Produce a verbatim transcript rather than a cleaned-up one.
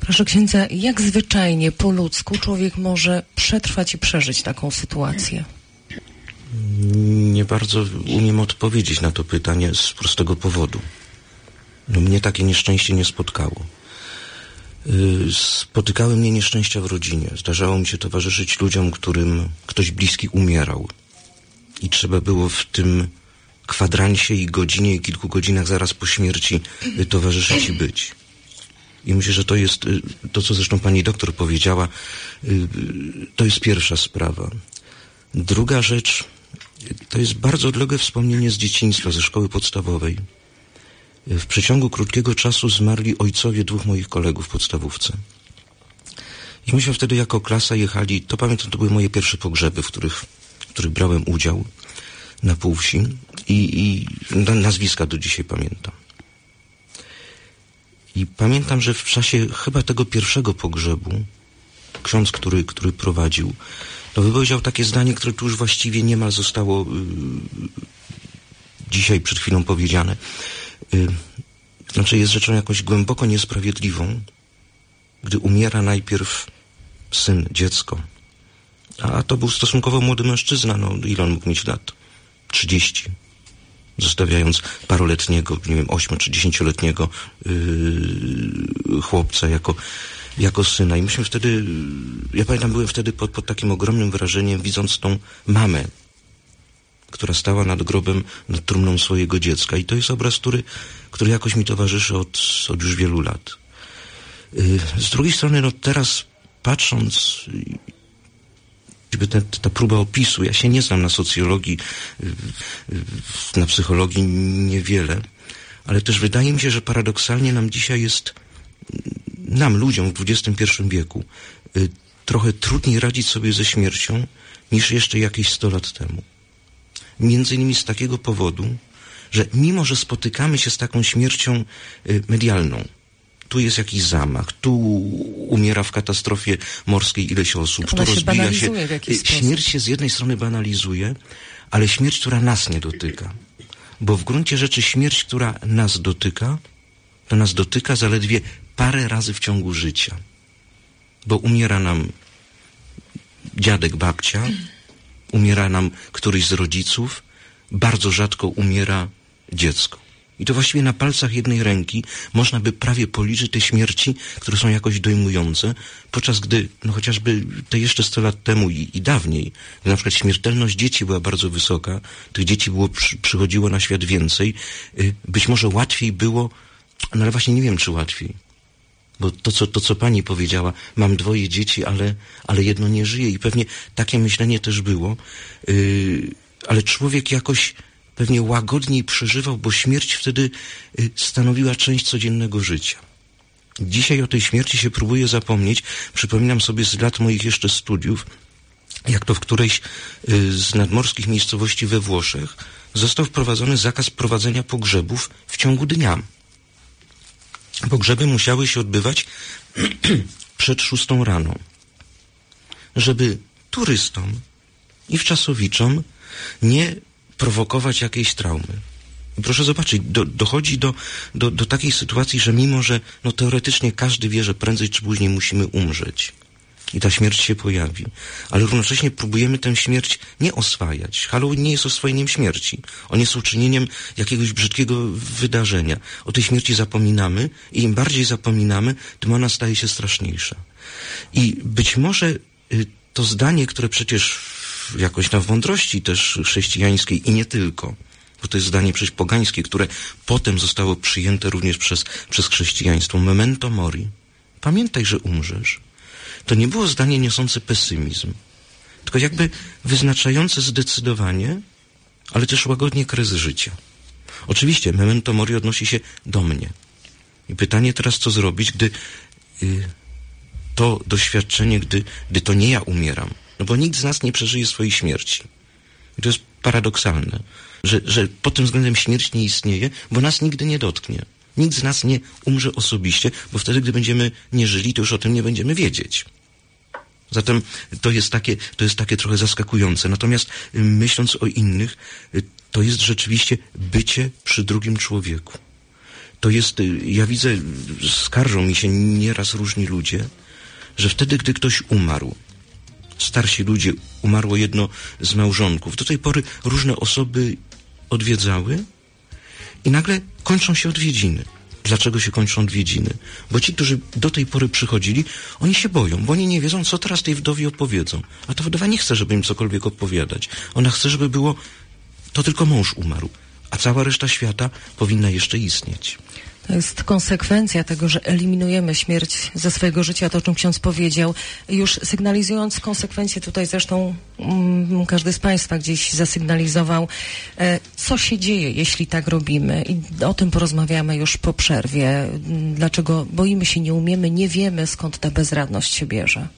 Proszę księdza, jak zwyczajnie po ludzku człowiek może przetrwać i przeżyć taką sytuację? Nie bardzo umiem odpowiedzieć na to pytanie z prostego powodu. No, mnie takie nieszczęście nie spotkało. Spotykały mnie nieszczęścia w rodzinie. Zdarzało mi się towarzyszyć ludziom, którym ktoś bliski umierał. I trzeba było w tym kwadransie i godzinie i kilku godzinach zaraz po śmierci towarzyszyć i być. I myślę, że to jest to, co zresztą pani doktor powiedziała, to jest pierwsza sprawa. Druga rzecz, to jest bardzo odległe wspomnienie z dzieciństwa, ze szkoły podstawowej. W przeciągu krótkiego czasu zmarli ojcowie dwóch moich kolegów w podstawówce. I myśmy wtedy jako klasa jechali, to pamiętam, to były moje pierwsze pogrzeby, w których, w których brałem udział na Półwsi i, i nazwiska do dzisiaj pamiętam. I pamiętam, że w czasie chyba tego pierwszego pogrzebu ksiądz, który, który prowadził, to wypowiedział takie zdanie, które tu już właściwie niemal zostało yy, dzisiaj przed chwilą powiedziane. Yy, znaczy jest rzeczą jakoś głęboko niesprawiedliwą, gdy umiera najpierw syn, dziecko. A to był stosunkowo młody mężczyzna, no ile on mógł mieć lat? trzydzieści. Zostawiając paroletniego, nie wiem, ośmiu czy dziesięcioletniego yy, chłopca jako, jako syna. I myśmy wtedy, ja pamiętam, byłem wtedy pod, pod takim ogromnym wrażeniem, widząc tą mamę, która stała nad grobem, nad trumną swojego dziecka. I to jest obraz, który, który jakoś mi towarzyszy od, od już wielu lat. Yy, z drugiej strony, no teraz patrząc, Ta, ta próba opisu, ja się nie znam na socjologii, na psychologii niewiele, ale też wydaje mi się, że paradoksalnie nam dzisiaj jest, nam ludziom w dwudziestym pierwszym wieku, trochę trudniej radzić sobie ze śmiercią niż jeszcze jakieś sto lat temu. Między innymi z takiego powodu, że mimo, że spotykamy się z taką śmiercią medialną, tu jest jakiś zamach, tu umiera w katastrofie morskiej ileś osób, tu rozbija się. Śmierć się z jednej strony banalizuje, ale śmierć, która nas nie dotyka. Bo w gruncie rzeczy śmierć, która nas dotyka, to nas dotyka zaledwie parę razy w ciągu życia. Bo umiera nam dziadek, babcia, umiera nam któryś z rodziców, bardzo rzadko umiera dziecko. I to właściwie na palcach jednej ręki można by prawie policzyć te śmierci, które są jakoś dojmujące, podczas gdy, no chociażby te jeszcze sto lat temu i, i dawniej, gdy na przykład śmiertelność dzieci była bardzo wysoka, tych dzieci było, przy, przychodziło na świat więcej, y, być może łatwiej było, no ale właśnie nie wiem, czy łatwiej. Bo to, co, to, co pani powiedziała, mam dwoje dzieci, ale, ale jedno nie żyje i pewnie takie myślenie też było, y, ale człowiek jakoś pewnie łagodniej przeżywał, bo śmierć wtedy y, stanowiła część codziennego życia. Dzisiaj o tej śmierci się próbuję zapomnieć. Przypominam sobie z lat moich jeszcze studiów, jak to w którejś y, z nadmorskich miejscowości we Włoszech został wprowadzony zakaz prowadzenia pogrzebów w ciągu dnia. Pogrzeby musiały się odbywać przed szóstą rano, żeby turystom i wczasowiczom nie prowokować jakiejś traumy. I proszę zobaczyć, do, dochodzi do, do, do takiej sytuacji, że mimo, że no, teoretycznie każdy wie, że prędzej czy później musimy umrzeć i ta śmierć się pojawi, ale równocześnie próbujemy tę śmierć nie oswajać. Halloween nie jest oswojeniem śmierci. On jest uczynieniem jakiegoś brzydkiego wydarzenia. O tej śmierci zapominamy i im bardziej zapominamy, tym ona staje się straszniejsza. I być może y, to zdanie, które przecież jakoś na mądrości też chrześcijańskiej i nie tylko, bo to jest zdanie przecież pogańskie, które potem zostało przyjęte również przez, przez chrześcijaństwo. Memento mori. Pamiętaj, że umrzesz. To nie było zdanie niosące pesymizm, tylko jakby wyznaczające zdecydowanie, ale też łagodnie kres życia. Oczywiście memento mori odnosi się do mnie. I pytanie teraz, co zrobić, gdy y, to doświadczenie, gdy, gdy to nie ja umieram, no bo nikt z nas nie przeżyje swojej śmierci. I to jest paradoksalne, że, że pod tym względem śmierć nie istnieje, bo nas nigdy nie dotknie. Nikt z nas nie umrze osobiście, bo wtedy, gdy będziemy nie żyli, to już o tym nie będziemy wiedzieć. Zatem to jest takie, to jest takie trochę zaskakujące. Natomiast myśląc o innych, to jest rzeczywiście bycie przy drugim człowieku. to jest, ja widzę, skarżą mi się nieraz różni ludzie, że wtedy, gdy ktoś umarł, starsi ludzie, umarło jedno z małżonków, do tej pory różne osoby odwiedzały i nagle kończą się odwiedziny. Dlaczego się kończą odwiedziny? Bo ci, którzy do tej pory przychodzili, oni się boją, bo oni nie wiedzą, co teraz tej wdowie opowiedzą. A ta wdowa nie chce, żeby im cokolwiek opowiadać. Ona chce, żeby było, to tylko mąż umarł, a cała reszta świata powinna jeszcze istnieć. To jest konsekwencja tego, że eliminujemy śmierć ze swojego życia, to o czym ksiądz powiedział, już sygnalizując konsekwencje, tutaj zresztą mm, każdy z Państwa gdzieś zasygnalizował, e, co się dzieje, jeśli tak robimy, i o tym porozmawiamy już po przerwie. Dlaczego boimy się, nie umiemy, nie wiemy, skąd ta bezradność się bierze.